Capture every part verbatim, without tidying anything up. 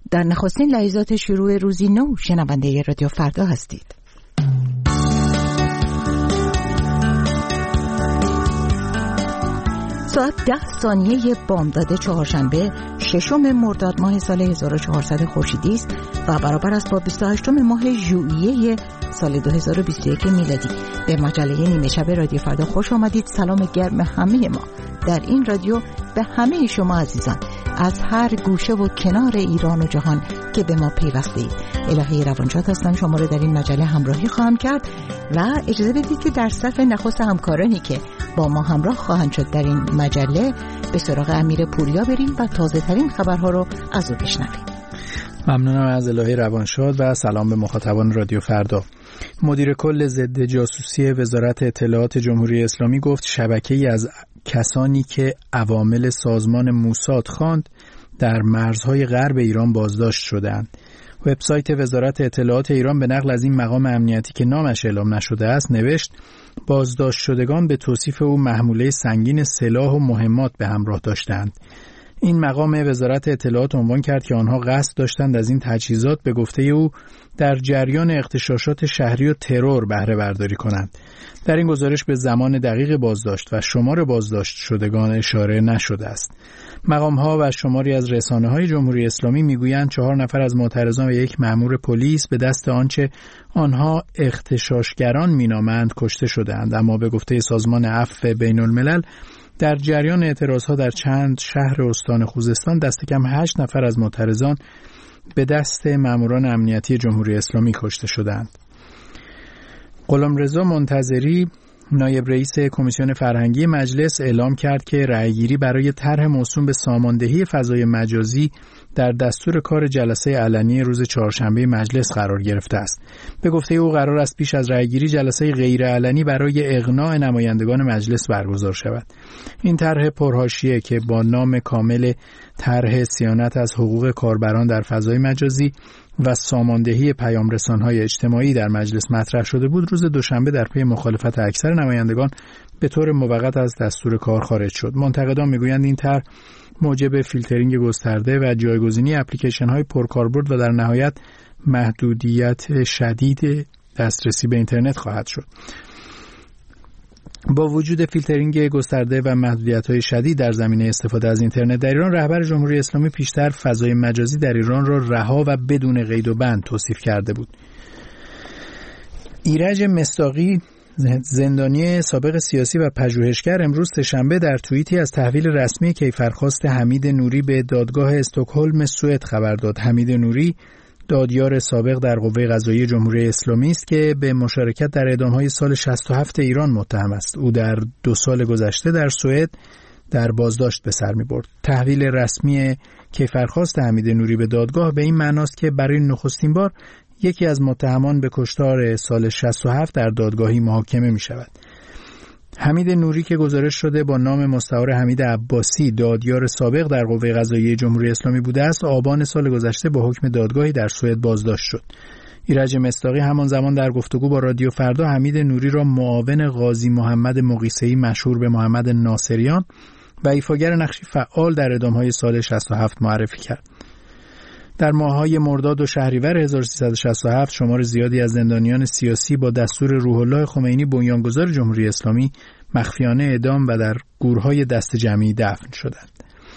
در نخستین لحظات شروع روزی نو شنونده رادیو فردا هستید. ساعت ده ثانیه بامداد چهارشنبه ششم مرداد ماه سال هزار و چهارصد خورشیدی است و برابر است با بیست و هشتم ماه ژوئیه سال دو هزار و بیست و یک میلادی. به مجله نیمه شب رادیو فردا خوش آمدید. سلام گرم همه ما در این رادیو به همه شما عزیزان از هر گوشه و کنار ایران و جهان که به ما پیوستید. الهی روانشاد هستم، شما رو در این مجله همراهی خواهم کرد و اجازه بدید که در صف نخست همکارانی که با ما همراه خواهند شد در این مجله به سراغ امیر پوریا بریم و تازه ترین خبرها رو از او بشنویم. ممنونم از الهی روانشاد و سلام به مخاطبان رادیو فردا. مدیر کل ضد جاسوسی وزارت اطلاعات جمهوری اسلامی گفت شبکه‌ای از کسانی که عوامل سازمان موساد خواند در مرزهای غرب ایران بازداشت شدند. وبسایت وزارت اطلاعات ایران به نقل از این مقام امنیتی که نامش اعلام نشده است نوشت بازداشت شدگان به توصیف او محموله سنگین سلاح و مهمات به همراه داشتند. این مقام وزارت اطلاعات عنوان کرد که آنها قصد داشتند از این تجهیزات به گفته او در جریان اغتشاشات شهری و ترور بهره برداری کنند. در این گزارش به زمان دقیق بازداشت و شمار بازداشت شدگان اشاره نشده است. مقام‌ها و شماری از رسانه‌های جمهوری اسلامی می‌گویند چهار نفر از معترضان و یک مأمور پلیس به دست آنچه آنها اغتشاشگران می‌نامند کشته شده‌اند، اما به گفته سازمان عفو بین‌الملل در جریان اعتراضها در چند شهر استان خوزستان دست کم هشت نفر از معترضان به دست ماموران امنیتی جمهوری اسلامی کشته شدند. غلامرضا منتظری نایب رئیس کمیسیون فرهنگی مجلس اعلام کرد که رأیگیری برای طرح موسوم به ساماندهی فضای مجازی در دستور کار جلسه علنی روز چهارشنبه مجلس قرار گرفته است. به گفته او قرار است پیش از رأیگیری جلسه غیر علنی برای اقناع نمایندگان مجلس برگزار شود. این طرح پرحاشیه که با نام کامل طرح صیانت از حقوق کاربران در فضای مجازی و ساماندهی پیام‌رسان‌های اجتماعی در مجلس مطرح شده بود، روز دوشنبه در پی مخالفت اکثر نمایندگان به طور موقت از دستور کار خارج شد. منتقدان میگویند این طرح موجب فیلترینگ گسترده و جایگزینی اپلیکیشن‌های پرکاربرد و در نهایت محدودیت شدید دسترسی به اینترنت خواهد شد. با وجود فیلترینگ گسترده و محدودیت‌های شدید در زمینه استفاده از اینترنت در ایران، رهبر جمهوری اسلامی پیشتر فضای مجازی در ایران را رها و بدون قید و بند توصیف کرده بود. ایرج مصداقی، زندانی سابق سیاسی و پژوهشگر، امروز سه‌شنبه در توییتی از تحویل رسمی کیفرخواست حمید نوری به دادگاه استکهلم سوئد خبر داد. حمید نوری دادیار سابق در قوه قضاییه جمهوری اسلامی است که به مشارکت در اعدام‌های سال شصت و هفت ایران متهم است. او در دو سال گذشته در سوئد در بازداشت به سر می‌برد. تحویل رسمی کیفرخواست حمید نوری به دادگاه به این معناست که برای نخستین بار یکی از متهمان به کشتار سال شصت و هفت در دادگاهی محاکمه می‌شود. حمید نوری که گزارش شده با نام مستعار حمید عباسی دادیار سابق در قوه قضاییه جمهوری اسلامی بوده است، آبان سال گذشته با حکم دادگاهی در سوئد بازداشت شد. ایرج مصداقی همان زمان در گفتگو با رادیو فردا حمید نوری را معاون قاضی محمد مقیسه‌ای مشهور به محمد ناصریان و ایفاگر نقشی فعال در اعدام‌های سال شصت و هفت معرفی کرد. در ماه‌های مرداد و شهریور هزار و سیصد و شصت و هفت شمار زیادی از زندانیان سیاسی با دستور روح الله خمینی بنیانگذار جمهوری اسلامی مخفیانه اعدام و در گورهای دست جمعی دفن شدند.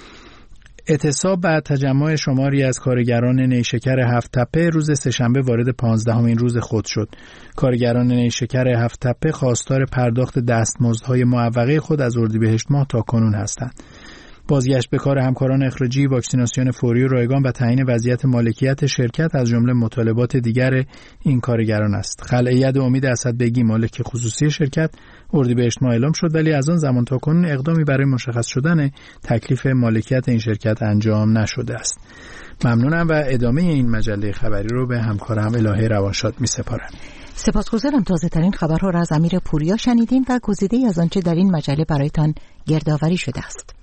اعتصاب بعد تجمع شماری از کارگران نیشکر هفت تپه روز سه‌شنبه وارد پانزدهمین روز خود شد. کارگران نیشکر هفت تپه خواستار پرداخت دستمزدهای معوقه خود از اردیبهشت ماه تا کنون هستند. بازگشت به کار همکاران اخراجی، واکسیناسیون فوری و رایگان و تعیین وضعیت مالکیت شرکت از جمله مطالبات دیگر این کارگران است. خلع ید امید اسدبگی مالک خصوصی شرکت اردیبهشت ماه اعلام شد، ولی از آن زمان تا کنون اقدامی برای مشخص شدن تکلیف مالکیت این شرکت انجام نشده است. ممنونم و ادامه این مجله خبری رو به همکارم الهه روانشاد می‌سپارم. سپاسگزارم. تازه ترین خبرها را از امیر پوریا شنیدیم و گزیده‌ای از آنچه در این مجله برایتان گردآوری شده است.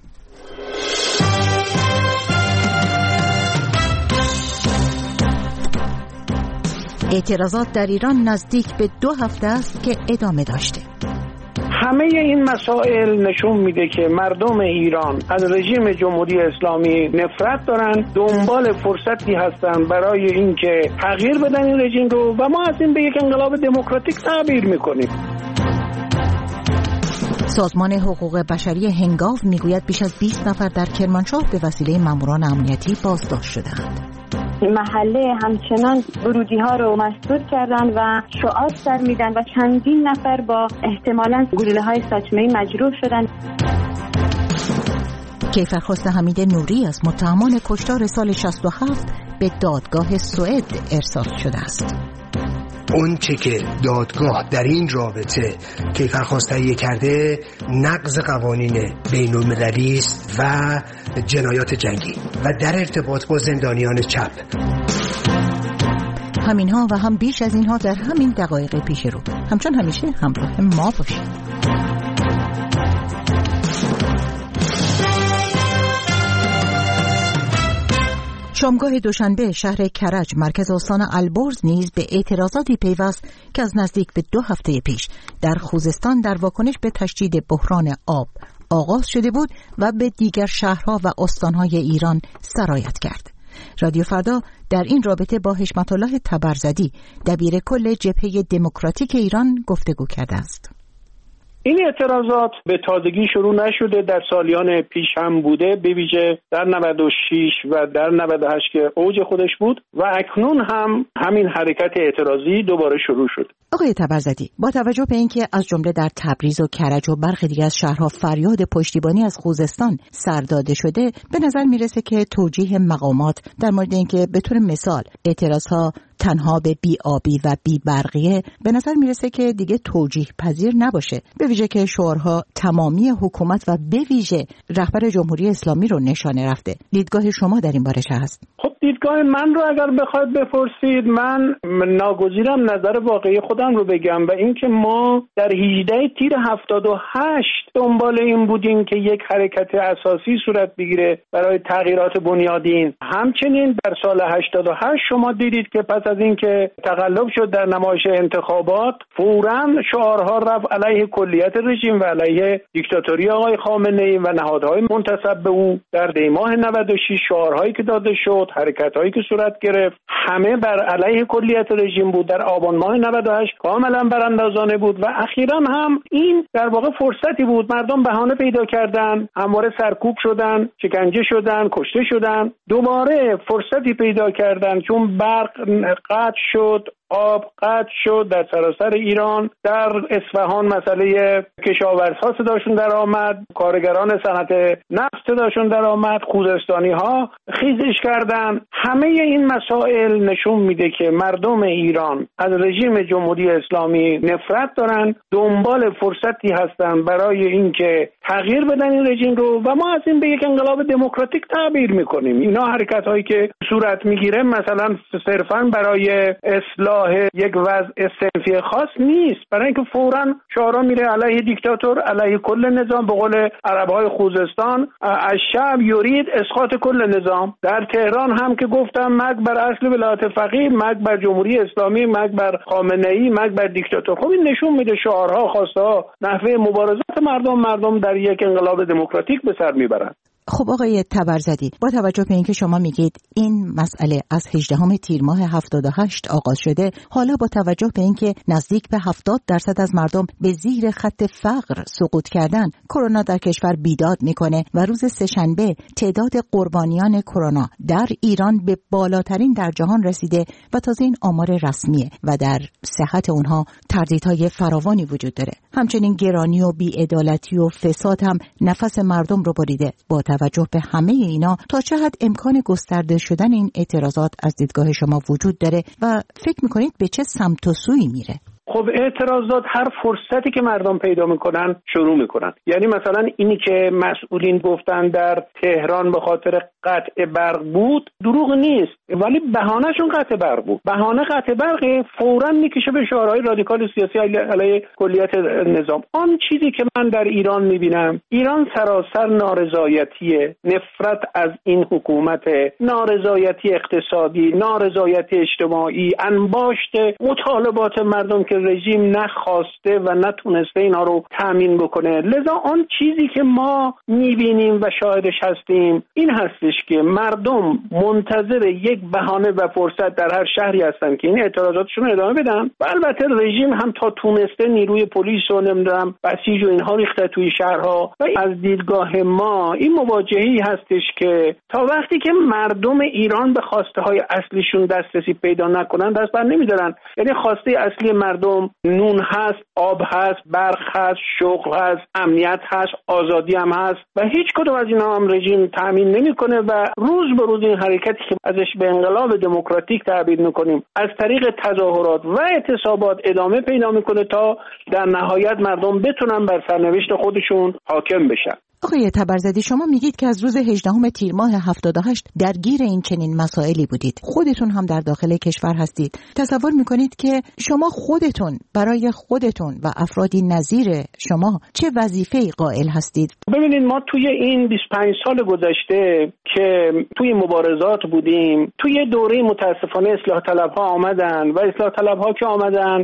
اعتراضات در ایران نزدیک به دو هفته است که ادامه داشته. همه این مسائل نشون میده که مردم ایران از رژیم جمهوری اسلامی نفرت دارن، دنبال فرصتی هستن برای اینکه تغییر بدن این رژیم رو و ما از این به یک انقلاب دموکراتیک تعبیر میکنیم. سازمان حقوق بشری هنگاو میگوید بیش از بیست نفر در کرمانشاه به وسیله ماموران امنیتی بازداشت شدند. محله همچنان ورودی ها رو مسدود کردن و شعار سر میدن و چندین نفر با احتمالاً گلوله های ساچمه‌ای مجروح شدن. کیفرخواست حمید نوری از متهمان کشتار سال شصت و هفت به دادگاه سوئد ارسال شده است. اون چه که دادگاه در این رابطه کیفرخواست تهیه کرده نقض قوانین بین المللی است و جنایات جنگی و در ارتباط با زندانیان چپ. همینها و هم بیش از اینها در همین دقایق پیش رو. همچون همیشه همراه ما باشید. شامگاه دوشنبه شهر کرج مرکز استان البرز نیز به اعتراضاتی پیوست که از نزدیک به دو هفته پیش در خوزستان در واکنش به تشدید بحران آب آغاز شده بود و به دیگر شهرها و استانهای ایران سرایت کرد. رادیو فردا در این رابطه با حشمت الله تبرزدی دبیر کل جبهه دموکراتیک ایران گفتگو کرده است. این اعتراضات به تازگی شروع نشده، در سالیان پیش هم بوده، به ویژه در نود و شش و در نود و هشت که اوج خودش بود و اکنون هم همین حرکت اعتراضی دوباره شروع شد. آقای تبرزدی، با توجه به اینکه از جمله در تبریز و کرج و برخی دیگر از شهرها فریاد پشتیبانی از خوزستان سر داده شده، به نظر میرسه که توجیه مقامات در مورد اینکه به طور مثال اعتراضها تنها به بی آبی و بی برقیه به نظر میرسه که دیگه توجیه پذیر نباشه، به ویژه که شعارها تمامی حکومت و به ویژه رهبر جمهوری اسلامی رو نشانه رفته. دیدگاه شما در این باره چه هست؟ خب دیدگاه من رو اگر بخواید بپرسید، من ناگزیرم نظر واقعی خودم رو بگم و اینکه ما در هجدهم تیر هفتاد و هشت دنبال این بودیم که یک حرکت اساسی صورت بگیره برای تغییرات بنیادین. همچنین در سال هشتاد و هشت شما دیدید که پس از اینکه تقلب شد در نمایش انتخابات، فوراً شعارها رفت علیه کلیت رژیم و علیه دیکتاتوری آقای خامنه‌ای و نهادهای منتسب به او. در دی ماه نود و شش شعارهایی که داده شد، حرکت‌هایی که صورت گرفت، همه بر علیه کلیت رژیم بود. در آبان ماه نود و هشت کاملا براندازانه بود و اخیراً هم این در واقع فرصتی بود. مردم بهانه پیدا کردن، همواره سرکوب شدن، شکنجه شدن، کشته شدن، دوباره فرصتی پیدا کردن چون برق قطع شد، آب قطع شد در سراسر ایران. در اصفهان مسئله کشاورزها صداشون در آمد، کارگران صنعت نفت صداشون در آمد، خوزستانی ها خیزش کردن. همه این مسائل نشون میده که مردم ایران از رژیم جمهوری اسلامی نفرت دارن، دنبال فرصتی هستن برای اینکه تغییر بدن این رژیم رو و ما از این به یک انقلاب دموکراتیک تعبیر میکنیم. اینا حرکت هایی که صورت میگیره مثلا صرفا برای اصلاح یک وضع صنفی خاص نیست، برای اینکه فوراً شعارا میره علیه دیکتاتور، علیه کل نظام. به قول عربهای خوزستان، الشعب یرید اسقاط کل نظام. در تهران هم که گفتم مرگ بر اصل ولایت فقیه، مرگ بر جمهوری اسلامی، مرگ بر خامنه‌ای، مرگ بر دیکتاتور. خب این نشون میده شعارها، خواستها، نحوه مبارزات مردم مردم در یک انقلاب دموکراتیک به سر میبرند. خب آقای تبرزدی، با توجه به اینکه شما میگید این مسئله از هجدهم تیر ماه هفتاد و هشت آغاز شده، حالا با توجه به اینکه نزدیک به هفتاد درصد از مردم به زیر خط فقر سقوط کردن، کرونا در کشور بیداد میکنه و روز سه‌شنبه تعداد قربانیان کرونا در ایران به بالاترین در جهان رسیده و تازه این آمار رسمیه و در صحت اونها تردیدهای فراوانی وجود داره. همچنین گرانی و بی‌عدالتی و فساد هم نفس مردم رو بریده. با توجه به همه اینا، تا چه حد امکان گسترده شدن این اعتراضات از دیدگاه شما وجود داره و فکر میکنید به چه سمت و سویی میره؟ خب اعتراضات هر فرصتی که مردم پیدا میکنن شروع میکنن. یعنی مثلا اینی که مسئولین گفتن در تهران به خاطر قطع برق بود دروغ نیست، ولی بهانهشون قطع برق بود. بهانه قطع برق فوراً میکشه به شعارهای رادیکال سیاسی علیه کلیت نظام. آن چیزی که من در ایران میبینم، ایران سراسر نارضایتیه، نفرت از این حکومت، نارضایتی اقتصادی، نارضایتی اجتماعی، انباشت مطالبات مردم که رژیم نخواسته و نتونسته اینا رو تامین بکنه. لذا آن چیزی که ما میبینیم و شاهدش هستیم این هستش که مردم منتظر یک بهانه و فرصت در هر شهری هستن که این اعتراضاتشون رو ادامه بدن و البته رژیم هم تا تونسته نیروی پلیس رو نمیدونم بسیج و اینها ریخته توی شهرها و از دیدگاه ما این مواجهه‌ای هستش که تا وقتی که مردم ایران به خواسته های اصلیشون دسترسی پیدا نکنن دست بر نمیدارن. یعنی خواسته اصلی مردم نون هست، آب هست، برق هست، شغل هست، امنیت هست، آزادی هم هست و هیچ کدوم از اینا هم رژیم تامین نمیکنه و روز به روز این حرکتی که ازش به انقلاب دموکراتیک تعبیر میکنیم از طریق تظاهرات و اعتصابات ادامه پیدا میکنه تا در نهایت مردم بتونن بر سرنوشت خودشون حاکم بشن. آقای تبرزدی، شما میگید که از روز هجدهم تیر ماه هفتاد و هشت درگیر این چنین مسائلی بودید. خودتون هم در داخل کشور هستید. تصور میکنید که شما خودتون برای خودتون و افرادی نظیر شما چه وظیفه‌ای قائل هستید؟ ببینید ما توی این بیست و پنج سال گذشته که توی مبارزات بودیم، توی دوره متاسفانه اصلاح طلب‌ها آمدن و اصلاح طلب‌ها که آمدن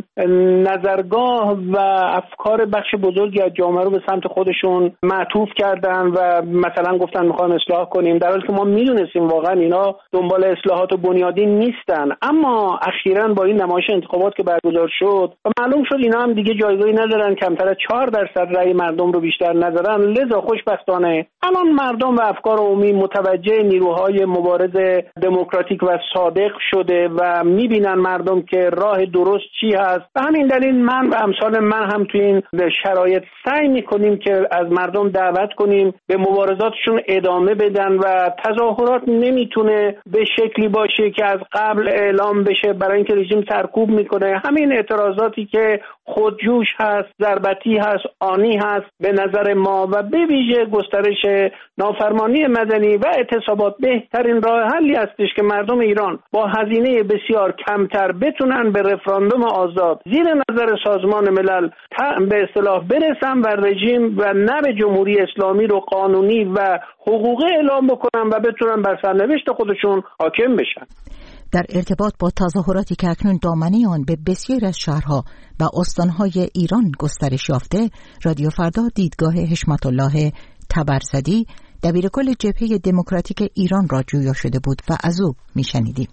نظرگاه و افکار بخش بزرگی از جامعه رو به سمت خودشون معطوف کردن و مثلا گفتن میخوایم اصلاح کنیم، در حالی که ما میدونستیم واقعا اینا دنبال اصلاحات بنیادی نیستن. اما اخیراً با این نمایش انتخابات که برگزار شد و معلوم شد اینا هم دیگه جایگاهی ندارن، کمتر از چهار درصد رأی مردم رو بیشتر ندارن. لذا خوشبختانه الان مردم و افکار عمومی متوجه نیروهای مبارز دموکراتیک و صادق شده و میبینن مردم که راه درست چی هست. به همین دلیل من و امثال من هم توی این شرایط سعی میکنیم که از مردم دعوت کنیم به مبارزاتشون ادامه بدن و تظاهرات نمیتونه به شکلی باشه که از قبل اعلام بشه برای اینکه رژیم سرکوب میکنه. همین اعتراضاتی که خودجوش هست، ضربتی هست، آنی هست به نظر ما و به ویژه گسترش نافرمانی مدنی و اعتصابات بهترین راه حلی هستش که مردم ایران با هزینه بسیار کمتر بتونن به رفراندوم آزاد زیر نظر سازمان ملل به اصطلاح برسن و رژیم و نه به جمهوری اسلامی رو قانونی و حقوقی اعلام بکنن و بتونن بر سرنوشت خودشون حاکم بشن. در ارتباط با تظاهراتی که اکنون دامنه آن به بسیاری از شهرها و استانهای ایران گسترش یافته، رادیو فردا دیدگاه حشمت الله تبرزدی دبیر کل جبهه دموکراتیک ایران را جویا شده بود و از او میشنیدیم.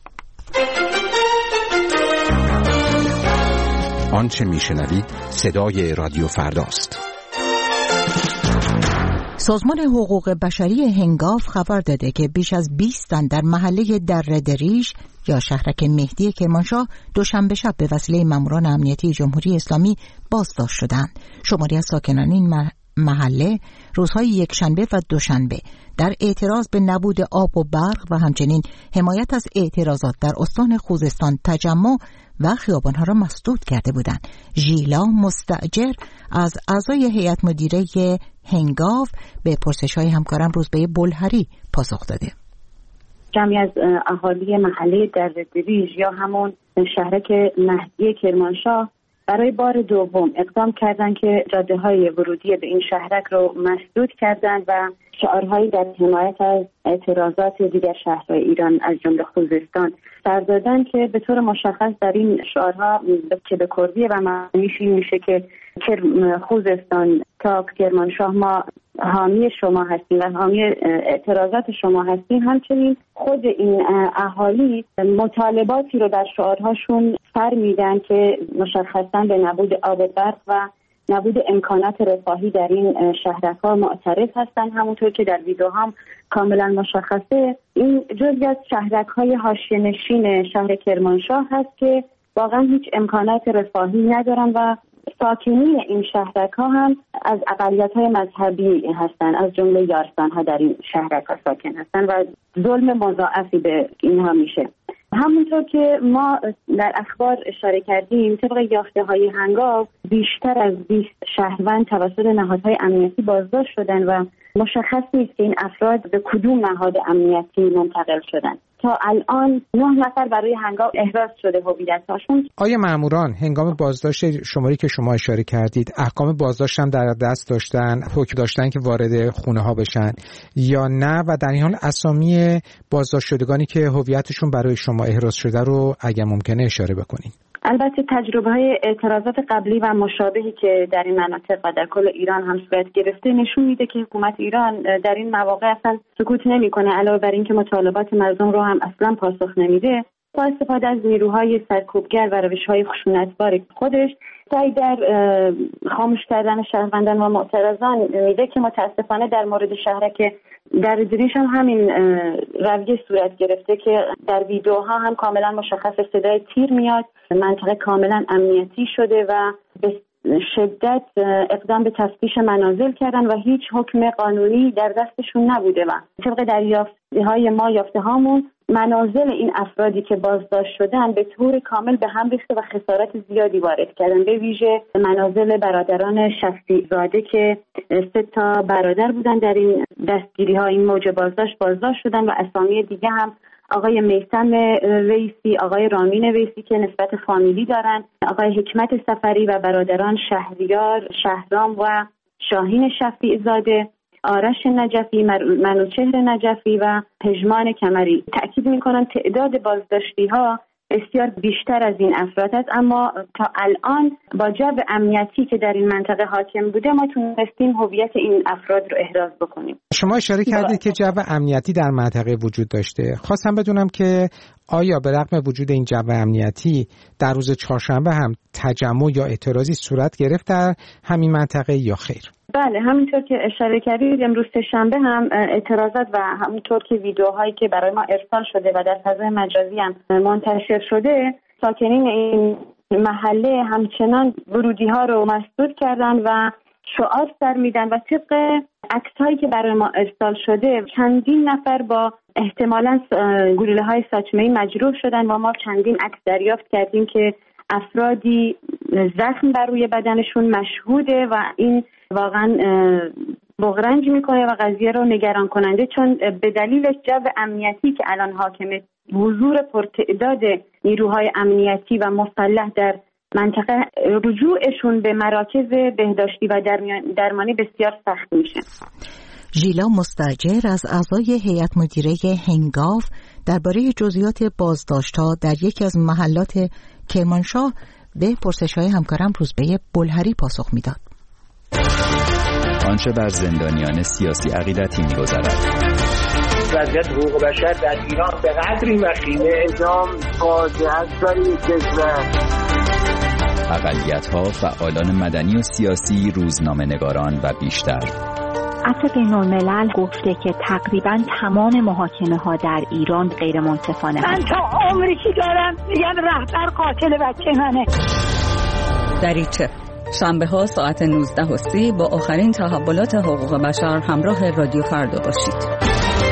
آنچه میشنوید صدای رادیو فرداست. سازمان حقوق بشری هنگاف خبر داده که بیش از بیست تن در محله دره دریج یا شهرک مهدی کرمانشاه دوشنبه شب به وسیله ماموران امنیتی جمهوری اسلامی بازداشت شدند. شماری از ساکنان این محله روزهای یکشنبه و دوشنبه در اعتراض به نبود آب و برق و همچنین حمایت از اعتراضات در استان خوزستان تجمع و خیابانها را مسدود کرده بودند. ژیلا مستاجر از اعضای هیئت مدیره هنگاف به پرسش‌های همکارم روزبه بلهری پاسخ داده. جمعی از اهالی محله دره دریج یا همون شهرک مهدی کرمانشاه برای بار دوم اقدام کردند که جاده‌های ورودی به این شهرک رو مسدود کردند و شعارهایی در حمایت از اعتراضات دیگر شهرهای ایران از جمله خوزستان سر دادن که به طور مشخص در این شعارها که به کردی و معنیش این میشه که خوزستان تا کرمانشاه ما حامی شما هستیم و حامی اعتراضات شما هستیم. همچنین خود این اهالی مطالباتی رو در شعارهاشون سر میدن که مشخصاً به نبود آب برق و نبود امکانات رفاهی در این شهرک‌ها معترض هستند. همونطور که در ویدیو هم کاملا مشخصه این جزئی از شهرک‌های حاشیه‌نشین شهر کرمانشاه هست که واقعا هیچ امکانات رفاهی ندارن و ساکنین این شهرک‌ها هم از اقلیت‌های مذهبی هستند، از جمله یارسان‌ها در این شهرک‌ها ساکن هستند و ظلم مضاعفی به اینها میشه. همونطور که ما در اخبار اشاره کردیم طبق یافته‌های هنگاف بیشتر از بیست شهروند توسط نهادهای امنیتی بازداشت شدند و مشخص نیست که این افراد به کدوم نهاد امنیتی منتقل شدند. تا الان نه نفر برای هنگام احراز شده هویت‌هاشون. آیا ماموران هنگام بازداشت شماری که شما اشاره کردید احکام بازداشت هم در دست داشتن، حکم داشتن که وارد خونه ها بشن یا نه؟ و در این حال اسامی بازداشت شدگانی که هویتشون برای شما احراز شده رو اگه ممکنه اشاره بکنید. البته تجربه های اعتراضات قبلی و مشابهی که در این مناطق و در کل ایران هم صورت گرفته نشون میده که حکومت ایران در این مواقع اصلا سکوت نمیکنه، علاوه بر اینکه مطالبات مردم رو هم اصلا پاسخ نمیده. با استفاده از نیروهای سرکوبگر و روش‌های خشونتبار خودش سعی در خاموش کردن شهروندان و معترضان میده که متاسفانه در مورد شهرک در دریش هم همین رویه صورت گرفته که در ویدیوها هم کاملا مشخص صدای تیر میاد. منطقه کاملا امنیتی شده و به شدت اقدام به تفتیش منازل کردن و هیچ حکم قانونی در دستشون نبوده و طبق دریافت‌های ما یافته هامون منازل این افرادی که بازداشت شدن به طور کامل به هم ریخته و خسارت زیادی وارد کردن، به ویژه منازل برادران شفیع زاده که سه تا برادر بودن در این دستگیری ها، این موج بازداشت بازداشت شدن و اسامی دیگه هم آقای میثم ویسی، آقای رامین ویسی که نسبت فامیلی دارن، آقای حکمت سفری و برادران شهریار، شهرام و شاهین شفیع زاده، آرش نجفی، منوچهر نجفی و پژمان کمری. تأکید میکنم تعداد بازداشتی ها بسیار بیشتر از این افراد است، اما تا الان با جو امنیتی که در این منطقه حاکم بوده ما تونستیم هویت این افراد رو احراز بکنیم. شما اشاره کردید که جو امنیتی در منطقه وجود داشته. خواستم بدونم که آیا به رغم وجود این جو امنیتی در روز چهارشنبه هم تجمع یا اعتراضی صورت گرفت در همین منطقه یا خیر؟ بله، همینطور که اشاره کردید امروز سه‌شنبه هم اعتراضات و همونطور که ویدیوهایی که برای ما ارسال شده و در فضای مجازی هم منتشر شده، ساکنین این محله همچنان ورودی ها رو مسدود کردن و شعار سر میدن و طبق عکس‌هایی که برای ما ارسال شده چندین نفر با احتمالاً گلوله های ساچمه‌ای مجروح شدن و ما چندین عکس دریافت کردیم که افرادی زخم بر روی بدنشون مشهوده و این واقعا بغرنج میکنه و قضیه رو نگران کننده، چون به دلیل جو امنیتی که الان حاکمه، حضور پرتعداد نیروهای امنیتی و مسلح در منطقه، رجوعشون به مراکز بهداشتی و درمانی بسیار سخت میشه. ژیلا مستاجر از اعضای هیئت مدیره هنگاو درباره جزئیات بازداشت‌ها در یکی از محلات کرمانشاه به پرسش‌های همکارم روزبه بلهری پاسخ میداد. آنچه بر زندانیان سیاسی عقیدتی می‌گذرد. وضعیت حقوق بشر در ایران به قدری وخیمه، اعدام فاجعه است برای کشور. اقلیت‌ها، فعالان مدنی و سیاسی، روزنامه‌نگاران و بیشتر. عفو بین‌الملل گفته که تقریباً تمام محاکمه‌ها در ایران غیر منصفانه. من تا عمری که دارم میگم رهبر قاتل بچه منه. دریچه شنبه ها ساعت نوزده و سی با آخرین تحولات حقوق بشر همراه رادیو فردا باشید.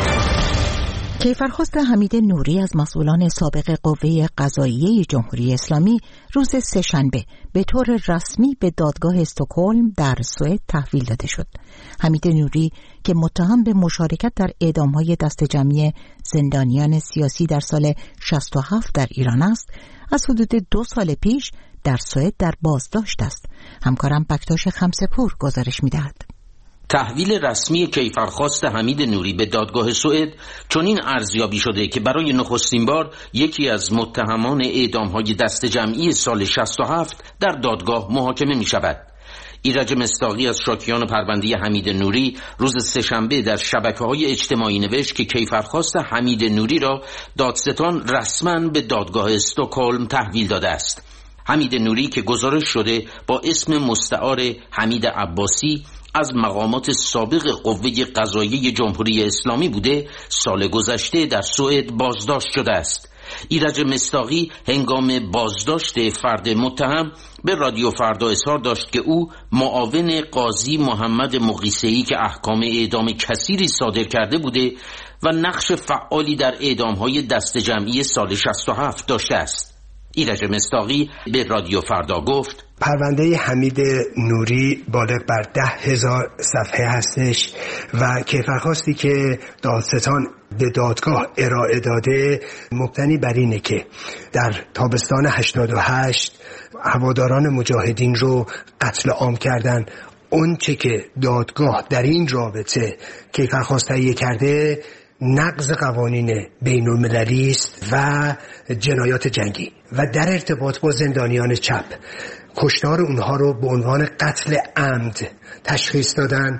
کیفرخواست حمید نوری از مسئولان سابق قوه قضاییه جمهوری اسلامی روز سه‌شنبه به طور رسمی به دادگاه استکهلم در سوئد تحویل داده شد. حمید نوری که متهم به مشارکت در اعدام‌های دست جمعی زندانیان سیاسی در سال شصت و هفت در ایران است، از حدود دو سال پیش در سوئد در بازداشت است. همکارم بکتاش خمسه‌پور گزارش می‌دهد. تحویل رسمی کیفرخواست حمید نوری به دادگاه سوئد چنین ارزیابی شده که برای نخستین بار یکی از متهمان اعدام‌های دست جمعی سال شصت و هفت در دادگاه محاکمه می‌شود. ایرج مصداقی از شاکیان پرونده حمید نوری روز سه‌شنبه در شبکه‌های اجتماعی نوشت که کیفرخواست حمید نوری را دادستان رسما به دادگاه استکهلم تحویل داده است. حمید نوری که گزارش شده با اسم مستعار حمید عباسی از مقامات سابق قوه قضاییه جمهوری اسلامی بوده، سال گذشته در سوئد بازداشت شده است. ایرج مصداقی هنگام بازداشت فرد متهم به رادیو فردا اظهار داشت که او معاون قاضی محمد مقیسه‌ای که احکام اعدام کثیری صادر کرده بوده و نقش فعالی در اعدام‌های دست جمعی سال شصت و هفت داشته است. ایرج مصداقی به رادیو فردا گفت: پرونده حمید نوری بالغ بر ده هزار صفحه هستش و کیفرخواستی که دادستان به دادگاه ارائه داده مبتنی بر اینه که در تابستان هشتاد و هشت هواداران مجاهدین رو قتل عام کردن. اون چه که دادگاه در این رابطه کیفرخواست تهیه کرده نقض قوانین بین المللی است و جنایات جنگی و در ارتباط با زندانیان چپ کشتار اونها رو به عنوان قتل عمد تشخیص دادن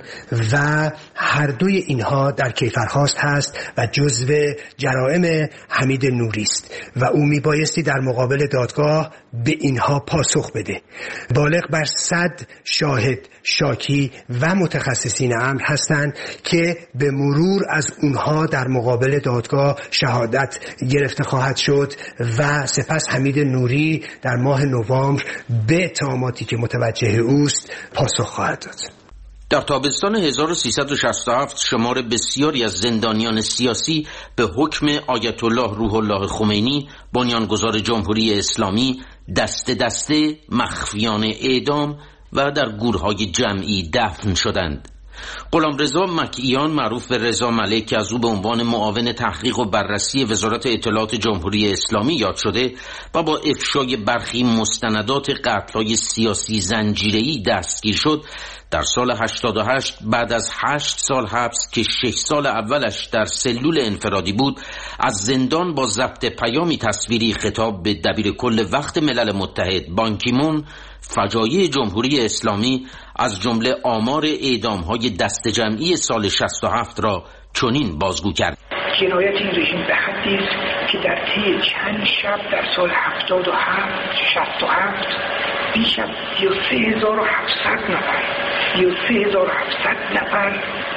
و هر دوی اینها در کیفرخواست هست و جزو جرائم حمید نوری است و او میبایستی در مقابل دادگاه به اینها پاسخ بده. بالغ بر صد شاهد، شاکی و متخصصین امر هستند که به مرور از اونها در مقابل دادگاه شهادت گرفته خواهد شد و سپس حمید نوری در ماه نوامبر به اتهاماتی که متوجه اوست پاسخ خواهد داد. در تابستان هزار و سیصد و شصت و هفت شمار بسیاری از زندانیان سیاسی به حکم آیت الله روح الله خمینی بنیانگذار جمهوری اسلامی دسته دسته مخفیانه اعدام و در گورهای جمعی دفن شدند. غلامرضا مکیان معروف به رضا ملک که از او به عنوان معاون تحقیق و بررسی وزارت اطلاعات جمهوری اسلامی یاد شده و با افشای برخی مستندات قتل‌های سیاسی زنجیره‌ای دستگیر شد، در سال هشتاد و هشت بعد از هشت سال حبس که شش سال اولش در سلول انفرادی بود، از زندان با ضبط پیامی تصویری خطاب به دبیر کل وقت ملل متحد بان کی مون فجایع جمهوری اسلامی از جمله آمار اعدام‌های دست جمعی سال شصت و هفت را چنین بازگو کرد: جنایت این رژیم به حدی است که در طی چند شب در سال هفتاد و هفت شصت و هفت بیش از سی و سه هزار و هفتصد نفر سی و سه هزار و هفتصد نفر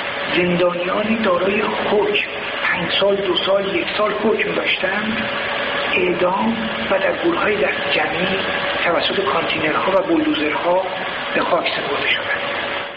زندانیانی دارای حکم پنج سال دو سال یک سال حکم داشتند اعدام و در گورهای دست جمعی توسط کانتینرها و بولدوزرها به خاک سپرده شدند.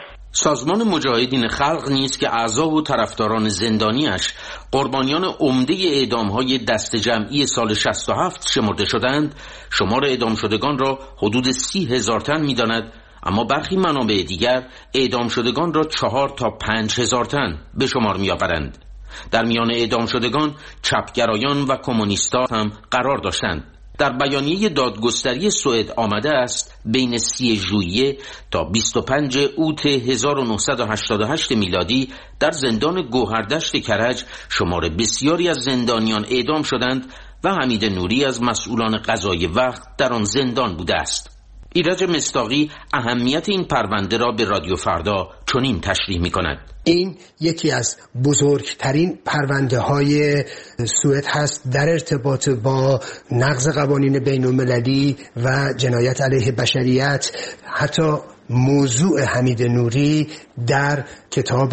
سازمان مجاهدین خلق نیز که اعضا و طرفداران زندانیش قربانیان عمده اعدام‌های دست جمعی سال شصت و هفت شمرده شدند، شمار اعدام شدگان را حدود سی هزار تن می‌داند، اما برخی منابع دیگر اعدام شدگان را چهار تا پنج هزار تن به شمار می‌آورند. در میان اعدام شدگان چپگرایان و کمونیست‌ها هم قرار داشتند. در بیانیه دادگستری سوئد آمده است بین سی ژوئیه تا بیست و پنج اوت هزار و نهصد و هشتاد و هشت میلادی در زندان گوهردشت کرج شمار بسیاری از زندانیان اعدام شدند و حمید نوری از مسئولان قضای وقت در آن زندان بوده است. ایرج مصداقی اهمیت این پرونده را به رادیو فردا چنین تشریح می‌کند: این یکی از بزرگترین پرونده های سوئد هست در ارتباط با نقض قوانین بین المللی و جنایت علیه بشریت. حتی موضوع حمید نوری در کتاب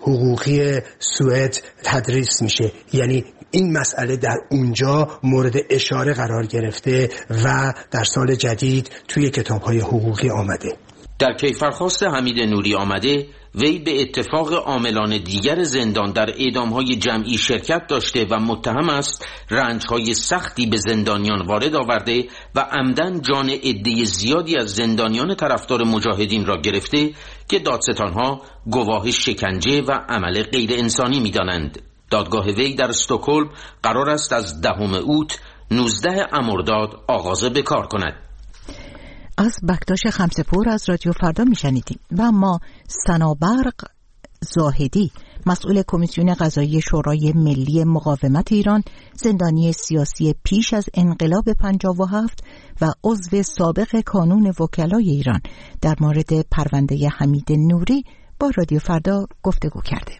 حقوقی سوئد تدریس میشه، یعنی این مسئله در اونجا مورد اشاره قرار گرفته و در سال جدید توی کتاب‌های حقوقی آمده. در کیفرخواست حمید نوری آمده وی به اتفاق عاملان دیگر زندان در اعدام‌های جمعی شرکت داشته و متهم است رنج‌های سختی به زندانیان وارد آورده و عمدن جان عده زیادی از زندانیان طرفدار مجاهدین را گرفته که دادستان‌ها گواه شکنجه و عمل غیر انسانی می‌دانند. دادگاه وی در استکهلم قرار است از دهم اوت نوزده مرداد آغاز به کار کند. از بکتاش خمسپور از رادیو فردا میشنیدیم. و ما سنابرق زاهدی مسئول کمیسیون قضایی شورای ملی مقاومت ایران، زندانی سیاسی پیش از انقلاب پنجاه و هفت و عضو سابق کانون وکلای ایران، در مورد پرونده حمید نوری با رادیو فردا گفتگو کرده.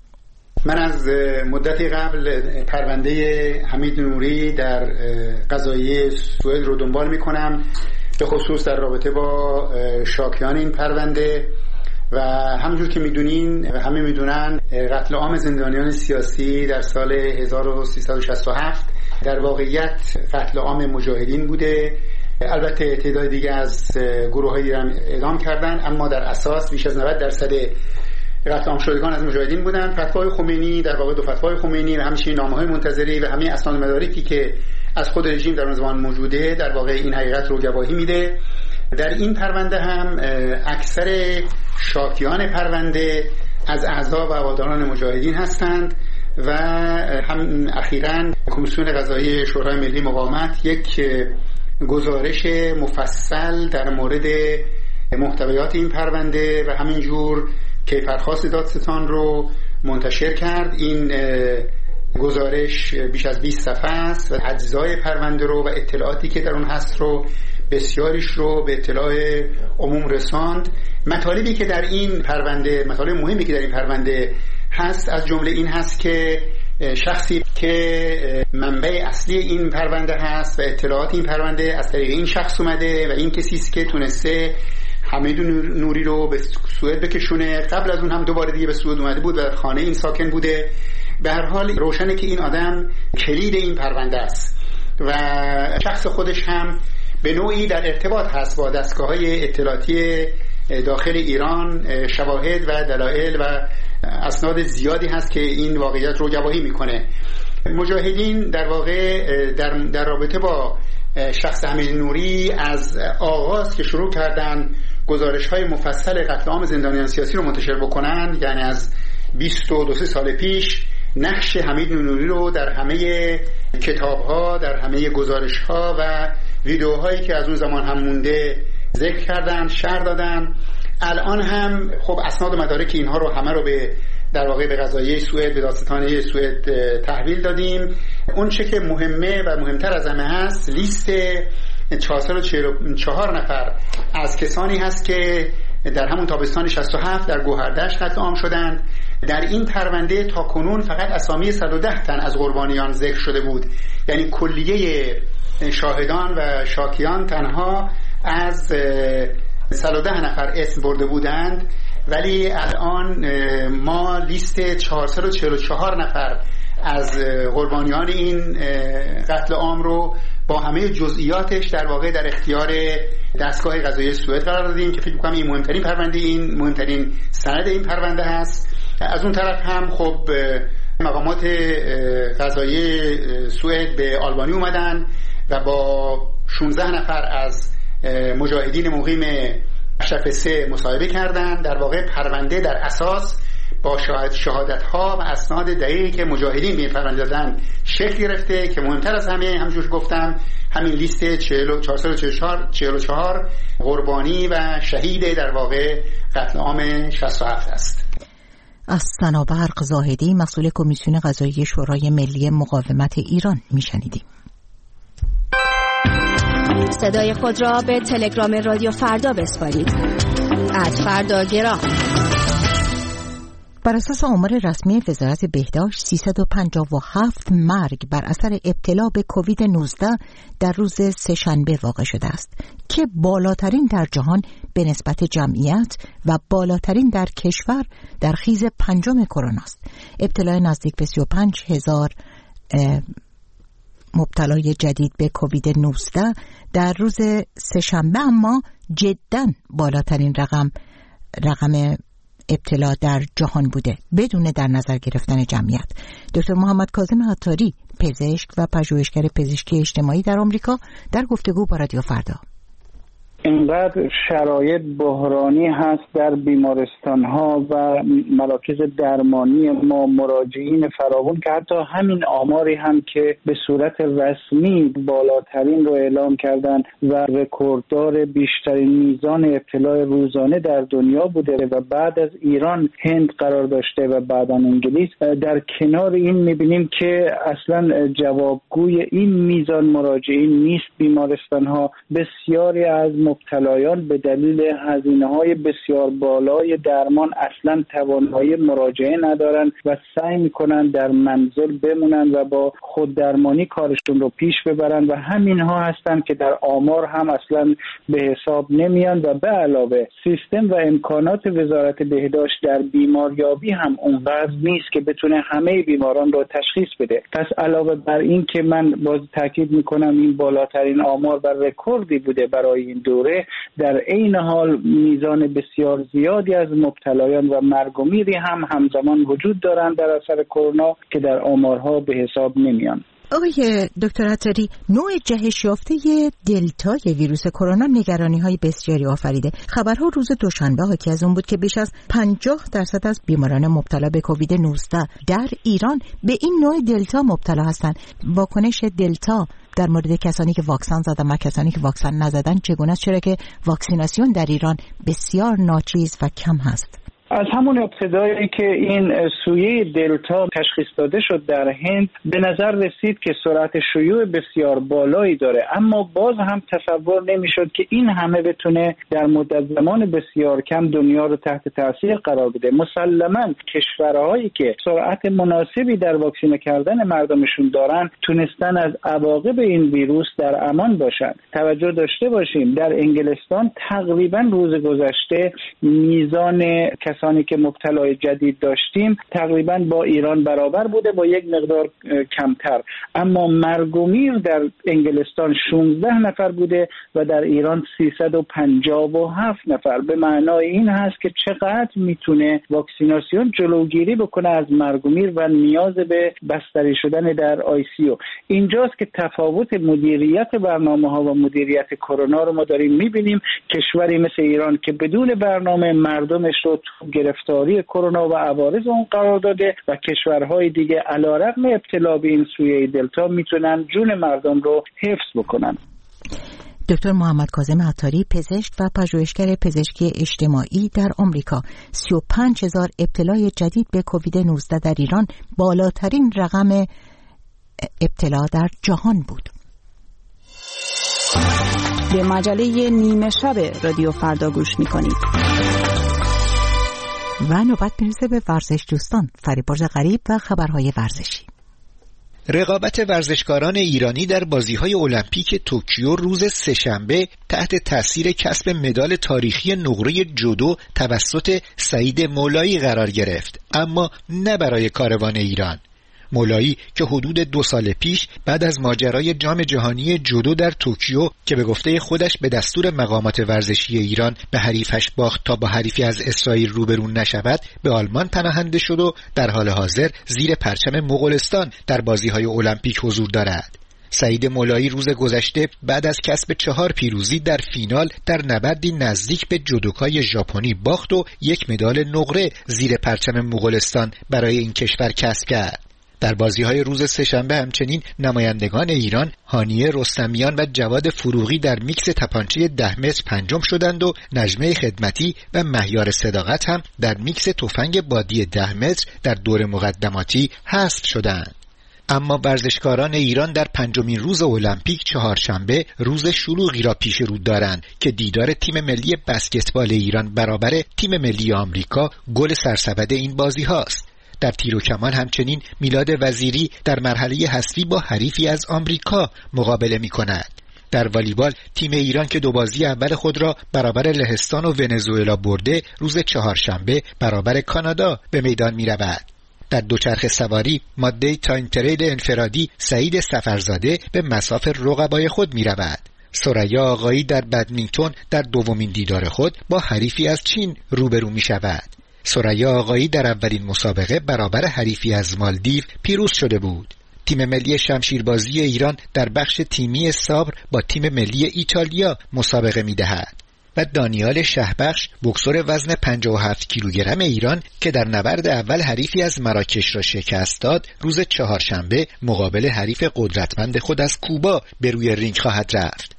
من از مدتی قبل پرونده حمید نوری در قضایی سوئد رو دنبال میکنم، به خصوص در رابطه با شاکیان این پرونده و همونجور که میدونین و همه میدونن قتل عام زندانیان سیاسی در سال هزار و سیصد و شصت و هفت در واقعیت قتل عام مجاهدین بوده. البته تعداد دیگه از گروه‌های هم اعدام کردن، اما در اساس بیش از نود درصد قتل عام شدگان از مجاهدین بودن. فتوای خمینی در واقع دو فتوای خمینی و همچنین نامه‌های منتظری و همه اسناد مدارکی که از خود رژیم در اون زمان موجوده در واقع این حقیقت رو گواهی میده. در این پرونده هم اکثر شاکیان پرونده از اعضا و هواداران مجاهدین هستند و هم اخیراً کمیسیون قضایی شورای ملی مقاومت یک گزارش مفصل در مورد محتویات این پرونده و همینجور کیفرخواست دادستان رو منتشر کرد. این گزارش بیش از بیست صفحه است و اجزای پرونده رو و اطلاعاتی که در اون هست رو بسیاریش رو به اطلاع عموم رساند. مطالبی که در این پرونده، مطالب مهمی که در این پرونده هست، از جمله این هست که شخصی که منبع اصلی این پرونده هست و اطلاعات این پرونده از طریق این شخص اومده و این کسی است که تونسته حمید نوری رو به سوئد بکشونه. قبل از اون هم دوباره دیگه به سوئد اومده بود و در خانه این ساکن بوده. به هر حال روشنه که این آدم کلید این پرونده است و شخص خودش هم به نوعی در ارتباط هست با دستگاه‌های اطلاعاتی داخل ایران. شواهد و دلایل و اسناد زیادی هست که این واقعیت رو گواهی میکنه. مجاهدین در واقع در, در رابطه با شخص حمید نوری از آغاز که شروع کردن گزارش‌های مفصل قتل عام زندانیان سیاسی رو منتشر بکنن، یعنی از بیست و دو سال پیش، نقش حمید نوری رو در همه کتاب‌ها، در همه گزارش‌ها و ویدیوهایی که از اون زمان هم مونده ذکر کردن، شرح دادن. الان هم خب اسناد و مدارک اینها رو همه رو به در واقع به قضایه سوئد، به دادستانی سوئد تحویل دادیم. اون چه که مهمه و مهمتر از همه هست، لیست چهارصد و چهل و چهار نفر از کسانی هست که در همون تابستان شصت و هفت در گوهردشت قتل عام شدند. در این پرونده تا کنون فقط اسامی صد و ده تن از قربانیان ذکر شده بود، یعنی کلیه شاهدان و شاکیان تنها از صد و ده نفر اسم برده بودند، ولی الان ما لیست چهارصد و چهل و چهار نفر از قربانیان این قتل عام رو با همه جزئیاتش در واقع در اختیار دستگاه قضایی سوئد قرار دادیم که فکر می‌کنم این مهمترین پرونده، این مهمترین سند این پرونده هست. از اون طرف هم خب مقامات قضایی سوئد به آلبانی اومدن و با شانزده نفر از مجاهدین مقیم اشرف سه مصاحبه کردند. در واقع پرونده در اساس با شاهد شهادت‌ها و اسناد دقیقی که مجاهدین به این پرونده دادن شکل گرفته که مهمتر از همه، همونجور گفتم، همین لیست چهارصد و چهل و چهار قربانی و شهید در واقع قتل عام شصت و هفت است. از سنابرق زاهدی، مسئول کمیسیون قضایی شورای ملی مقاومت ایران میشنیدیم. صدای خود را به تلگرام رادیو فردا بسپارید. ات فردا گرام. بر اساس آمار رسمی وزارت بهداشت، سیصد و پنجاه و هفت مرگ بر اثر ابتلا به کووید نوزده در روز سه‌شنبه واقع شده است که بالاترین در جهان به نسبت جمعیت و بالاترین در کشور در خیز پنجم کرونا است. ابتلای نزدیک به سی و پنج هزار مبتلای جدید به کووید نوزده در روز سه‌شنبه اما جداً بالاترین رقم رقم ابتلا در جهان بوده بدون در نظر گرفتن جمعیت. دکتر محمد کاظم عطاری، پزشک و پژوهشگر پزشکی اجتماعی در آمریکا، در گفتگو با رادیو فردا: اینقدر شرایط بحرانی هست در بیمارستان‌ها و مراکز درمانی ما، مراجعین فراوان، که حتی همین آماری هم که به صورت رسمی بالاترین رو اعلام کردن و رکورددار بیشترین میزان ابتلا روزانه در دنیا بوده و بعد از ایران هند قرار داشته و بعداً انگلیس. در کنار این می‌بینیم که اصلاً جوابگوی این میزان مراجعین نیست بیمارستان‌ها. بسیاری از مبتلایان به دلیل هزینه‌های بسیار بالای درمان اصلا توانایی مراجعه ندارن و سعی میکنن در منزل بمونن و با خود درمانی کارشون رو پیش ببرن و همینها هستن که در آمار هم اصلا به حساب نمیان و به علاوه سیستم و امکانات وزارت بهداشت در بیماریابی هم اونقدر نیست که بتونه همه بیماران رو تشخیص بده. پس علاوه بر این که من باز تاکید میکنم این بالاترین آمار و رکوردی بوده برای این دوره، در عین حال میزان بسیار زیادی از مبتلایان و مرگ و میری هم همزمان وجود دارند در اثر کرونا که در آمارها به حساب نمیان. آقای دکتر عطاری، نوع جهش یافته دلتا ویروس کرونا نگرانی‌های بسیاری آفریده. خبرها روز دوشنبه حاکی از اون بود که بیش از پنجاه درصد از بیماران مبتلا به کووید نوزده در ایران به این نوع دلتا مبتلا هستند. واکنش دلتا در مورد کسانی که واکسن زدن و کسانی که واکسن نزدن چگونه است، چرا که واکسیناسیون در ایران بسیار ناچیز و کم هست؟ از همون ابتدایی که این سویه دلتا تشخیص داده شد در هند به نظر رسید که سرعت شیوع بسیار بالایی داره، اما باز هم تصور نمیشد که این همه بتونه در مدت زمان بسیار کم دنیا رو تحت تاثیر قرار بده. مسلماً کشورهایی که سرعت مناسبی در واکسینه کردن مردمشون دارن تونستن از عواقب این ویروس در امان باشن. توجه داشته باشیم در انگلستان تقریبا روز گذشته میزان کسانی که مبتلای جدید داشتیم تقریبا با ایران برابر بوده، با یک مقدار کمتر، اما مرگ و میر در انگلستان شانزده نفر بوده و در ایران سیصد و پنجاه و هفت نفر. به معنای این هست که چقدر میتونه واکسیناسیون جلوگیری بکنه از مرگ و میر و نیاز به بستری شدن در آی سی او. اینجاست که تفاوت مدیریت برنامه‌ها و مدیریت کرونا رو ما داریم میبینیم. کشوری مثل ایران که بدون برنامه مردمش رو تو گرفتاری کرونا و عوارض اون قرار داده و کشورهای دیگه علیرغم ابتلا به این سویه دلتا میتونن جون مردم رو حفظ بکنن. دکتر محمد کاظم عطاری، پزشک و پژوهشگر پزشکی اجتماعی در آمریکا، سی و پنج هزار ابتلای جدید به کووید نوزده در ایران بالاترین رقم ابتلا در جهان بود. به مجله نیمه شب رادیو فردا گوش می‌کنید. و نوبت میرسه به ورزش دوستان، فریبرز غریب و خبرهای ورزشی. رقابت ورزشکاران ایرانی در بازی‌های المپیک توکیو روز سه‌شنبه تحت تاثیر کسب مدال تاریخی نقره جودو توسط سعید مولایی قرار گرفت، اما نه برای کاروان ایران. مولایی که حدود دو سال پیش بعد از ماجرای جام جهانی جودو در توکیو که به گفته خودش به دستور مقامات ورزشی ایران به حریفش باخت تا با حریفی از اسرائیل روبرو نشود، به آلمان پناهنده شد و در حال حاضر زیر پرچم مغولستان در بازی‌های المپیک حضور دارد. سعید مولایی روز گذشته بعد از کسب چهار پیروزی در فینال در نبردی نزدیک به جودوکای ژاپنی باخت و یک مدال نقره زیر پرچم مغولستان برای این کشور کسب کرد. در بازی‌های روز سه‌شنبه همچنین نمایندگان ایران هانیه رستمیان و جواد فروغی در میکس تپانچه ده متر پنجم شدند و نجمه خدمتی و مهیار صداقت هم در میکس تفنگ بادی ده متر در دور مقدماتی حذف شدند. اما ورزشکاران ایران در پنجمین روز المپیک چهارشنبه روز شلوغی را پیش رو دارند که دیدار تیم ملی بسکتبال ایران برابر تیم ملی آمریکا گل سرسبد این بازی هاست. در تیر و کمان همچنین میلاد وزیری در مرحله حذفی با حریفی از آمریکا مقابله می کند. در والیبال تیم ایران که دو بازی اول خود را برابر لهستان و ونزوئلا برده روز چهارشنبه برابر کانادا به میدان می رود. در دوچرخه سواری ماده تایم تریل انفرادی سعید سفرزاده به مصاف رقبای خود می رود. ثریا آقایی در بدمینتون در دومین دیدار خود با حریفی از چین روبرو می شود. ثریا آقایی در اولین مسابقه برابر حریفی از مالدیو پیروز شده بود. تیم ملی شمشیربازی ایران در بخش تیمی صبر با تیم ملی ایتالیا مسابقه می‌دهد و دانیال شهبخش بوکسور وزن پنجاه و هفت کیلوگرم ایران که در نبرد اول حریفی از مراکش را شکست داد روز چهارشنبه مقابل حریف قدرتمند خود از کوبا به روی رینگ خواهد رفت.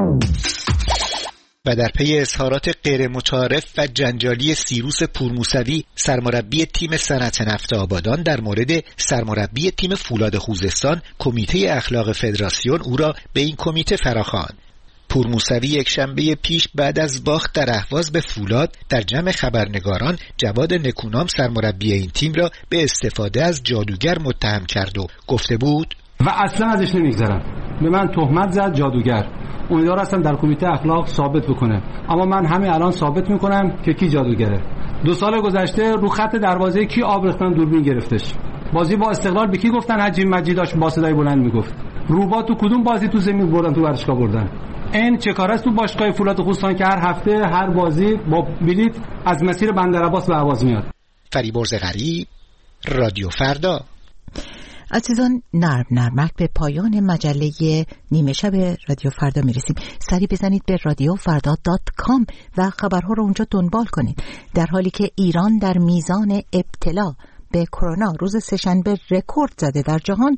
و در پی اظهارات غیر متعارف و جنجالی سیروس پورموسوی سرمربی تیم صنعت نفت آبادان در مورد سرمربی تیم فولاد خوزستان، کمیته اخلاق فدراسیون او را به این کمیته فراخواند. پورموسوی یک شنبه پیش بعد از باخت در اهواز به فولاد در جمع خبرنگاران جواد نکونام سرمربی این تیم را به استفاده از جادوگر متهم کرد و گفته بود و اصلا ازش نمیگذرم. به من تهمت زد جادوگر. امیدوار هستم در کمیته اخلاق ثابت بکنه، اما من همین الان ثابت میکنم که کی جادوگره. دو سال گذشته رو خط دروازه کی آب ریختن دوربین گرفتش. بازی با استقلال به کی گفتن حجی مجید داشت با صدای بلند میگفت. روبا تو کدوم بازی تو زمین بردن تو ورزشگاه بردن. این چه کار است تو باشگاه فولاد خوزستان که هر هفته هر بازی با بلیت از مسیر بندرعباس به اهواز میاد. فریبرز غریب، رادیو فردا. عزیزان، نرم نرمک به پایان مجله نیمه شب رادیو فردا میرسیم. سری بزنید به رادیو فردا دات کام و خبرها رو اونجا دنبال کنید. در حالی که ایران در میزان ابتلا به کرونا روز سه‌شنبه رکورد زده در جهان،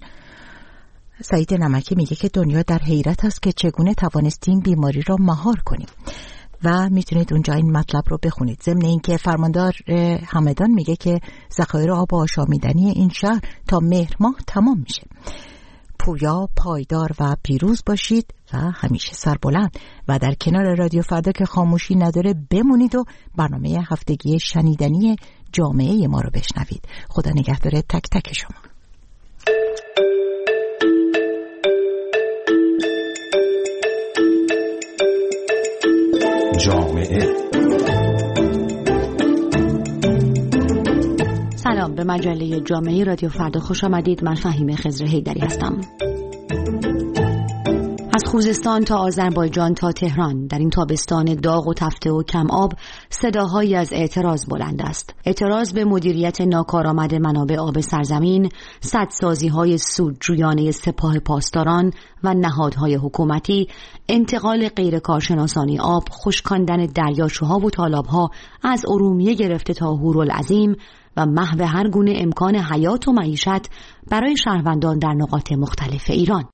سعید نمکی میگه که دنیا در حیرت است که چگونه توانستیم بیماری را مهار کنیم. و میتونید اونجا این مطلب رو بخونید. ضمن اینکه فرماندار همدان میگه که ذخایر آب آشامیدنی این شهر تا مهر ماه تمام میشه. پویا، پایدار و پیروز باشید و همیشه سربلند و در کنار رادیو فردا که خاموشی نداره بمونید و برنامه هفتگی شنیدنی جامعه ما رو بشنوید. خدا نگهدار تک تک شما. جامعه. سلام، به مجله جامعه رادیو فردا خوش آمدید. من فهیمه خضر حیدری هستم. از خوزستان تا آذربایجان تا تهران در این تابستان داغ و تفته و کم آب صداهایی از اعتراض بلند است. اعتراض به مدیریت ناکارآمد منابع آب سرزمین، سدسازی‌های سودجویانه سپاه پاسداران و نهادهای حکومتی، انتقال غیر کارشناسانی آب، خشکاندن دریاچه‌ها و تالاب‌ها از ارومیه گرفته تا هورالعظیم و محو هر گونه امکان حیات و معیشت برای شهروندان در نقاط مختلف ایران.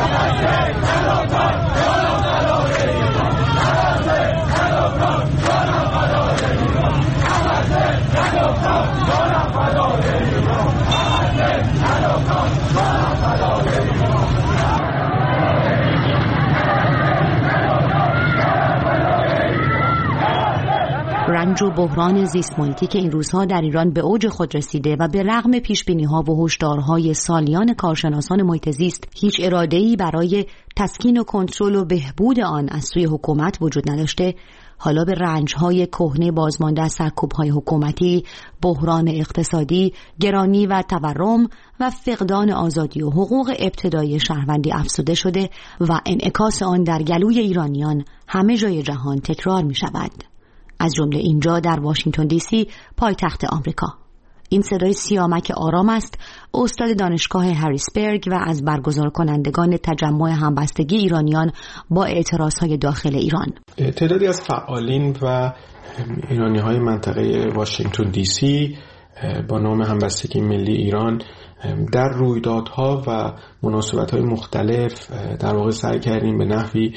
رنج و بحران زیست محیطی که این روزها در ایران به اوج خود رسیده و به رغم پیشبینی‌ها و هشدارهای سالیان کارشناسان محیط زیست هیچ اراده‌ای برای تسکین و کنترل و بهبود آن از سوی حکومت وجود نداشته، حالا به رنج‌های کهنه بازمانده از سرکوب‌های حکومتی، بحران اقتصادی، گرانی و تورم و فقدان آزادی و حقوق ابتدایی شهروندی افزوده شده و انعکاس آن در گلوی ایرانیان همه جای جهان تکرار می‌شود. از جمله اینجا در واشنگتن دی سی، پایتخت آمریکا. این صدای سیامک آرام است، استاد دانشگاه هریسبرگ و از برگزار کنندگان تجمع همبستگی ایرانیان با اعتراضهای داخل ایران. تعدادی از فعالین و ایرانی‌های منطقه واشنگتن دی سی با نام همبستگی ملی ایران در رویدادها و مناسبت‌های مختلف در واقع سعی کردیم به نحوی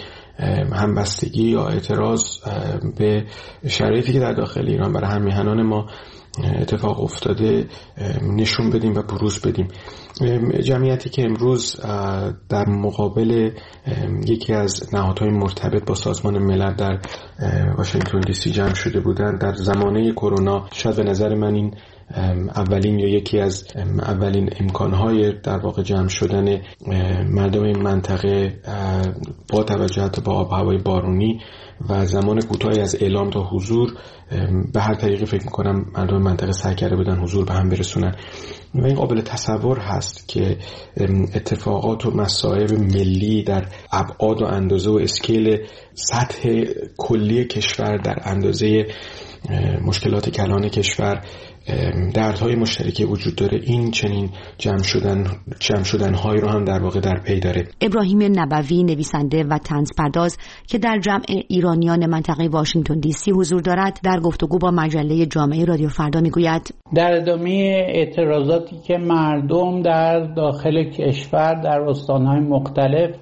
همبستگی یا اعتراض به شرایطی که در داخل ایران برای هممیهنان ما اتفاق افتاده نشون بدیم و بروز بدیم. جمعیتی که امروز در مقابل یکی از نهادهای مرتبط با سازمان ملل در واشنگتن دی سی جمع شده بودند در زمانه کرونا، شاید به نظر من این اولین یا یکی از اولین امکانهای در واقع جمع شدن مردم این منطقه با توجه با آب و هوای بارونی و زمان کوتاهی از اعلام تا حضور به هر طریقی فکر میکنم مردم منطقه سعی کرده بودن حضور به هم برسونن و این قابل تصور هست که اتفاقات و مصائب ملی در ابعاد و اندازه و اسکیل سطح کلی کشور در اندازه مشکلات کلان کشور، دردهای مشترکی وجود داره، این چنین جمع شدن جمع شدن‌هایی رو هم در واقع در پی داره. ابراهیم نبوی، نویسنده و طنز پرداز که در جمع ایرانیان منطقه واشنگتن دی سی حضور دارد، در گفتگو با مجله جامعه رادیو فردا میگوید در ادامه اعتراضاتی که مردم در داخل کشور در استان‌های مختلف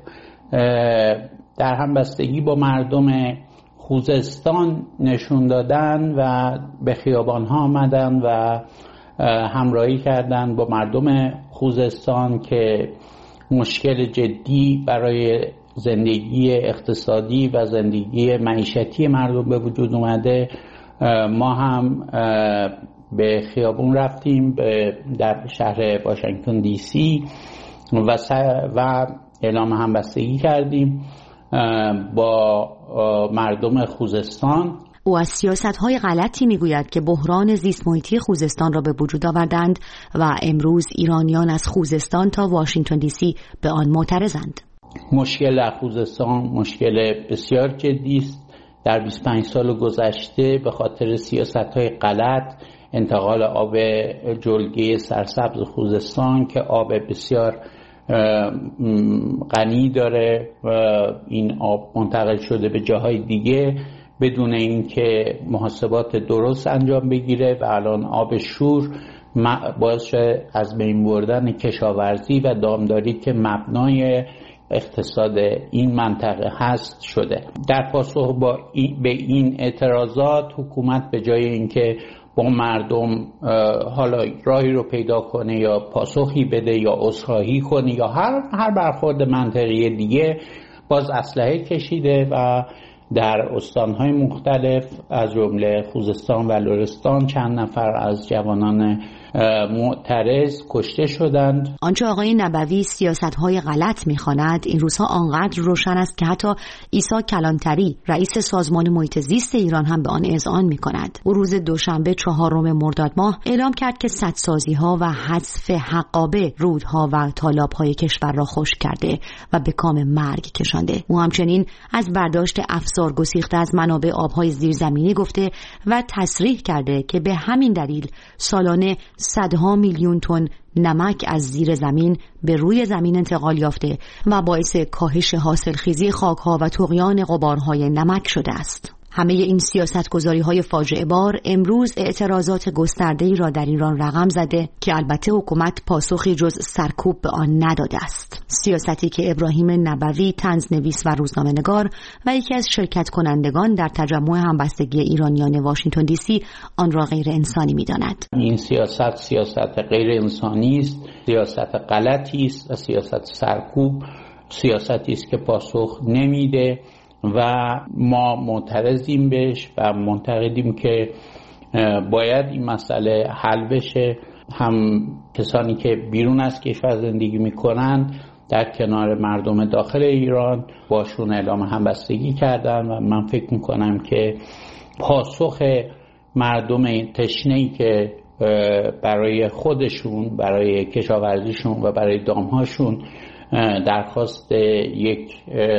در همبستگی با مردم خوزستان نشون دادن و به خیابان‌ها آمدن و همراهی کردن با مردم خوزستان که مشکل جدی برای زندگی اقتصادی و زندگی معیشتی مردم به وجود اومده، ما هم به خیابون رفتیم در شهر واشنگتن دی سی و و اعلام همبستگی کردیم با مردم خوزستان. او از سیاست‌های غلطی میگوید که بحران زیست محیطی خوزستان را به وجود آوردند و امروز ایرانیان از خوزستان تا واشنگتن دی سی به آن معترضند. مشکل در خوزستان مشکل بسیار جدی است. در بیست و پنج سال گذشته به خاطر سیاست‌های غلط انتقال آب جلگه سرسبز خوزستان که آب بسیار غنی داره و این آب منتقل شده به جاهای دیگه بدون اینکه محاسبات درست انجام بگیره و الان آب شور باعث شده از بین بردن کشاورزی و دامداری که مبنای اقتصاد این منطقه هست شده. در پاسخ با این به این اعتراضات حکومت به جای اینکه با مردم حالا راهی رو پیدا کنه یا پاسخی بده یا عذرخواهی کنه یا هر هر برخورد منطقی دیگه، باز اسلحه کشیده و در استانهای مختلف از جمله خوزستان و لرستان چند نفر از جوانان معترض کشته شدند. آنچه آقای نبوی سیاست‌های غلط می‌خواند این روزها آنقدر روشن است که حتی عیسی کلانتری رئیس سازمان محیط زیست ایران هم به آن اذعان می‌کند. او روز دوشنبه چهارم مرداد ماه اعلام کرد که سدسازی‌ها و حذف حقابه رودها و تالاب‌های کشور را خشک کرده و به کام مرگ کشانده. او همچنین از برداشت افسار گسیخته از منابع آب‌های زیرزمینی گفته و تصریح کرده که به همین دلیل سالانه صدها میلیون تن نمک از زیر زمین به روی زمین انتقال یافته و باعث کاهش حاصلخیزی خاک‌ها و طغیان غبارهای نمک شده است. همه این سیاستگذاری‌های فاجعه بار امروز اعتراضات گسترده‌ای را در ایران رقم زده که البته حکومت پاسخی جز سرکوب به آن نداده است. سیاستی که ابراهیم نبوی طنزنویس و روزنامه‌نگار و یکی از شرکت کنندگان در تجمع همبستگی ایرانیان واشنگتن دی سی آن را غیر انسانی می‌داند. این سیاست سیاست غیر انسانی است، سیاست غلطی است و سیاست سرکوب، سیاستی است که پاسخ نمیده و ما معترضیم بهش و معتقدیم که باید این مسئله حل بشه. هم کسانی که بیرون از کشور زندگی میکنند در کنار مردم داخل ایران باشون اعلام همبستگی کردن و من فکر میکنم که پاسخ مردم تشنه‌ای که برای خودشون، برای کشاورزیشون و برای دامهاشون درخواست یک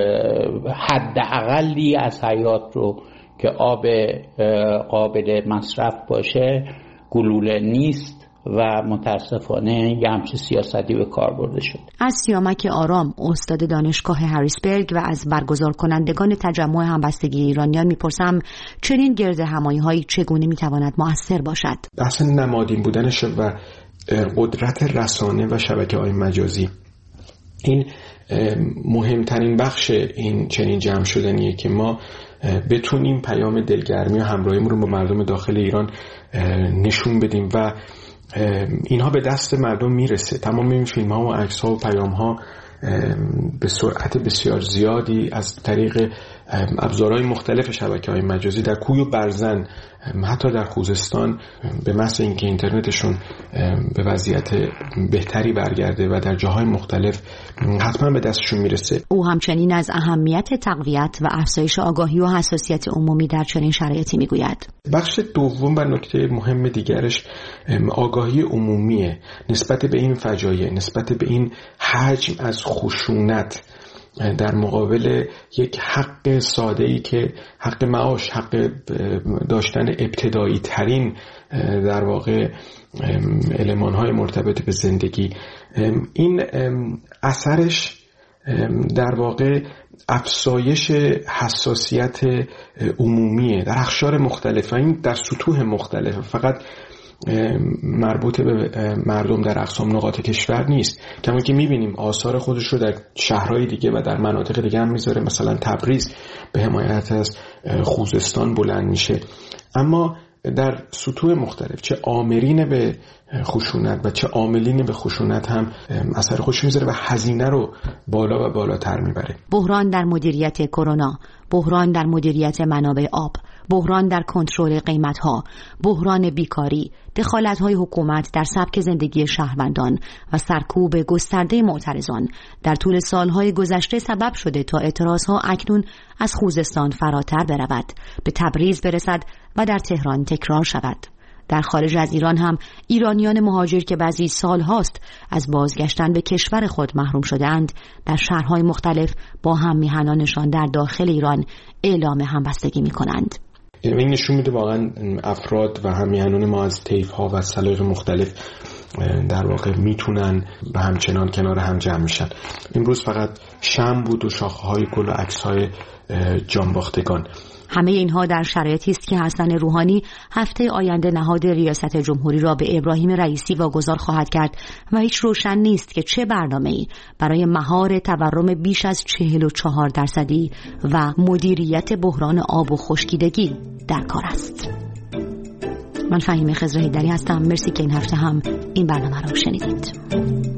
حد اقلی از حیات رو که آب قابل مصرف باشه گلوله نیست و متاسفانه یه همچه سیاستی به کار برده شد. از سیامک آرام استاد دانشگاه هریسبرگ و از برگزار کنندگان تجمع همبستگی ایرانیان میپرسم چنین گرد همایی چگونه میتواند مؤثر باشد؟ بحث نمادین بودنش و قدرت رسانه و شبکه‌های مجازی این مهمترین بخش این چنین جمع شدنیه که ما بتونیم پیام دلگرمی و همراهیمون رو با مردم داخل ایران نشون بدیم و اینها به دست مردم میرسه. تمام این فیلم ها و عکس ها و پیام ها به سرعت بسیار زیادی از طریق ابزارهای مختلف شبکه‌های مجازی در کوی و برزن، حتی در خوزستان، به محض اینکه اینترنتشون به وضعیت بهتری برگرده و در جاهای مختلف حتما به دستشون میرسه. او همچنین از اهمیت تقویت و افزایش آگاهی و حساسیت عمومی در چنین شرایطی میگوید. بخش دوم و نکته مهم دیگرش آگاهی عمومیه نسبت به این فجایع، نسبت به این حجم از خشونت در مقابل یک حق ساده‌ای که حق معاش، حق داشتن ابتدایی ترین در واقع المان‌های مرتبط به زندگی. این اثرش در واقع افزایش حساسیت عمومیه در اقشار مختلف، این در سطوح مختلف، فقط مربوط به مردم در اقصام نقاط کشور نیست. کما که میبینیم آثار خودش رو در شهرهای دیگه و در مناطق دیگه هم میذاره. مثلا تبریز به حمایت از خوزستان بلند میشه، اما در سطوح مختلف چه آمرین به خشونت و چه عاملین به خشونت هم اثر خودش میذاره و هزینه رو بالا و بالاتر میبره. بحران در مدیریت کرونا، بحران در مدیریت منابع آب، بحران در کنترل قیمت‌ها، بحران بیکاری، دخالت‌های حکومت در سبک زندگی شهروندان و سرکوب گسترده معترضان در طول سالهای گذشته سبب شده تا اعتراضها اکنون از خوزستان فراتر برود، به تبریز برسد و در تهران تکرار شود. در خارج از ایران هم ایرانیان مهاجر که بعضی سال هاست از بازگشتن به کشور خود محروم شدند در شهرهای مختلف با هم میهنانشان در داخل ایران اعلام همبستگی می کنند. این نشون میده واقعا افراد و همیهنان ما از طیف‌ها و سلایق مختلف در واقع میتونن به همچنان کنار هم جمع میشن. امروز فقط شمع بود و شاخه‌های گل و عکس‌های جانباختگان. همه اینها در شرایطی است که حسن روحانی هفته آینده نهاد ریاست جمهوری را به ابراهیم رئیسی واگذار خواهد کرد و هیچ روشن نیست که چه برنامه‌ای برای مهار تورم بیش از چهل و چهار درصدی و مدیریت بحران آب و خشکیدگی در کار است. من فهیمه خضر هیدری هستم. مرسی که این هفته هم این برنامه را شنیدید.